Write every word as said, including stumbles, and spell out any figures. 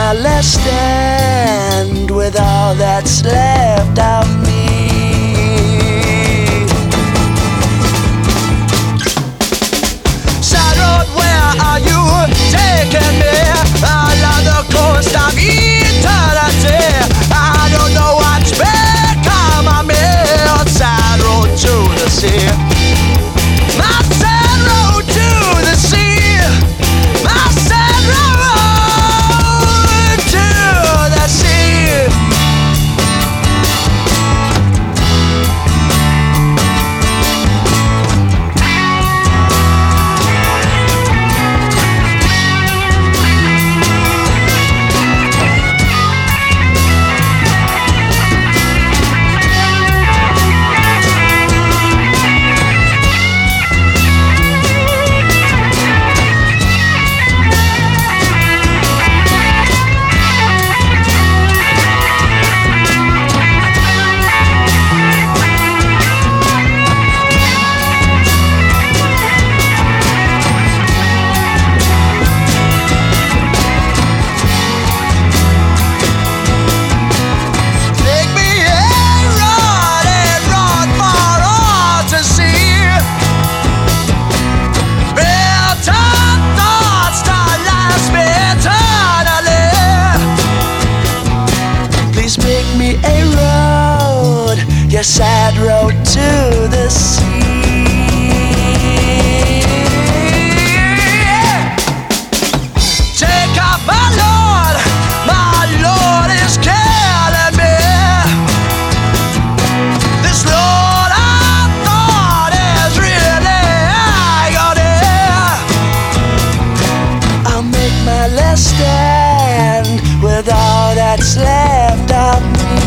my last stand with all that's left of me. Side road, where are you taking me? Along the coast of eternity. I don't know what's become of me. Side road to the sea. My sad road to the sea. My sad road to the sea. Your sad road to the sea. Take up my Lord, my Lord is killing me. This Lord I thought is really agony. I'll make my last stand with all that's left of me.